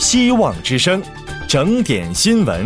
希望之声，整点新闻。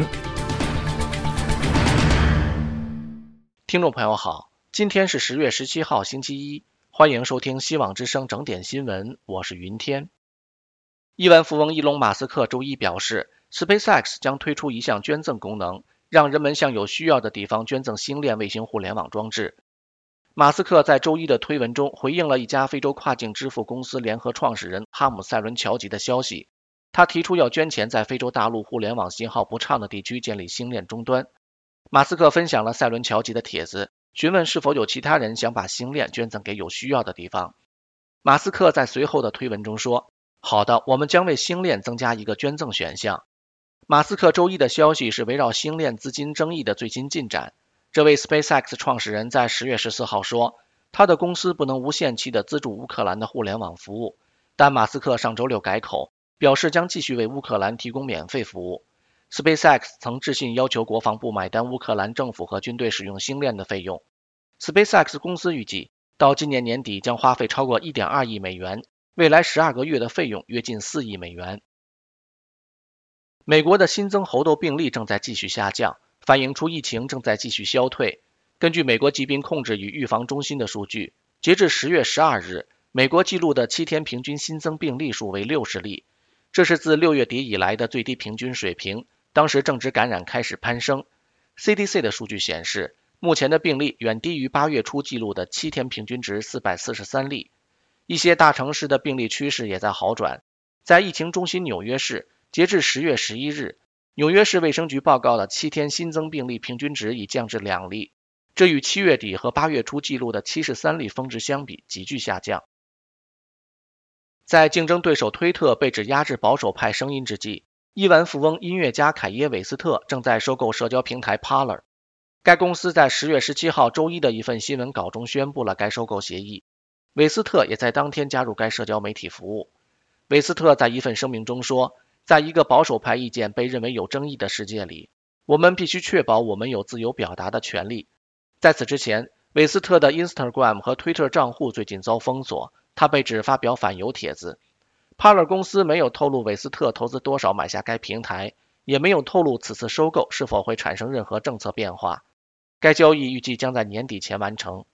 听众朋友好，今天是10月17号星期一，欢迎收听希望之声整点新闻，我是云天。亿万富翁伊隆马斯克周一表示， SpaceX 将推出一项捐赠功能，让人们向有需要的地方捐赠星链卫星互联网装置。马斯克在周一的推文中回应了一家非洲跨境支付公司联合创始人哈姆塞伦乔吉的消息，他提出要捐钱在非洲大陆互联网信号不畅的地区建立星链终端。马斯克分享了塞伦乔吉的帖子，询问是否有其他人想把星链捐赠给有需要的地方。马斯克在随后的推文中说，好的，我们将为星链增加一个捐赠选项。马斯克周一的消息是围绕星链资金争议的最新进展。这位 SpaceX 创始人在10月14号说，他的公司不能无限期地资助乌克兰的互联网服务，但马斯克上周六改口，表示将继续为乌克兰提供免费服务。SpaceX 曾致信要求国防部买单乌克兰政府和军队使用星链的费用。SpaceX 公司预计到今年年底将花费超过 1.2 亿美元，未来12个月的费用约近4亿美元。美国的新增猴痘病例正在继续下降，反映出疫情正在继续消退。根据美国疾病控制与预防中心的数据，截至10月12日，美国记录的7天平均新增病例数为60例，这是自6月底以来的最低平均水平，当时正值感染开始攀升。CDC 的数据显示，目前的病例远低于8月初记录的7天平均值443例。一些大城市的病例趋势也在好转。在疫情中心纽约市，截至10月11日，纽约市卫生局报告的7天新增病例平均值已降至2例，这与7月底和8月初记录的73例峰值相比急剧下降。在竞争对手推特被指压制保守派声音之际，亿万富翁音乐家凯耶·韦斯特正在收购社交平台 Parler。 该公司在10月17号周一的一份新闻稿中宣布了该收购协议，韦斯特也在当天加入该社交媒体服务。韦斯特在一份声明中说，在一个保守派意见被认为有争议的世界里，我们必须确保我们有自由表达的权利。在此之前，韦斯特的 Instagram 和 Twitter 账户最近遭封锁，他被指发表反犹帖子。Parler 公司没有透露韦斯特投资多少买下该平台，也没有透露此次收购是否会产生任何政策变化。该交易预计将在年底前完成。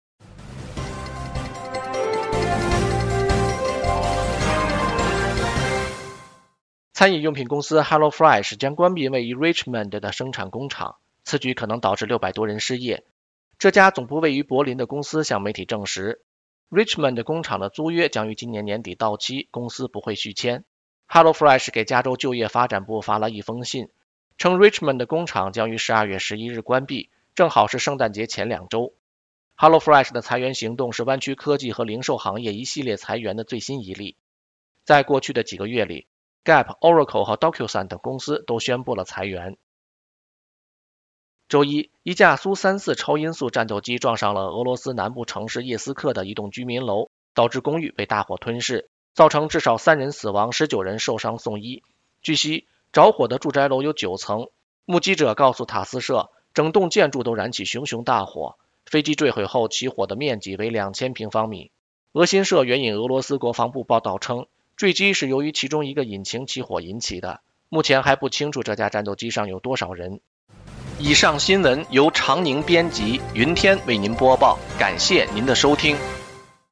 餐饮用品公司 HelloFresh 将关闭位于 Richmond 的生产工厂，此举可能导致600多人失业。这家总部位于柏林的公司向媒体证实， Richmond 工厂的租约将于今年年底到期，公司不会续签。 HelloFresh 给加州就业发展部发了一封信，称 Richmond 的工厂将于12月11日关闭，正好是圣诞节前2周。 HelloFresh 的裁员行动是湾区科技和零售行业一系列裁员的最新一例。在过去的几个月里， Gap、Oracle 和 DocuSign 等公司都宣布了裁员。周一，一架苏34超音速战斗机撞上了俄罗斯南部城市叶斯克的一栋居民楼，导致公寓被大火吞噬，造成至少3人死亡，19人受伤送医。据悉，着火的住宅楼有9层，目击者告诉塔斯社，整栋建筑都燃起熊熊大火，飞机坠毁后起火的面积为2000平方米。俄新社援引俄罗斯国防部报道称，坠机是由于其中一个引擎起火引起的，目前还不清楚这架战斗机上有多少人。以上新闻由常宁编辑，云天为您播报，感谢您的收听。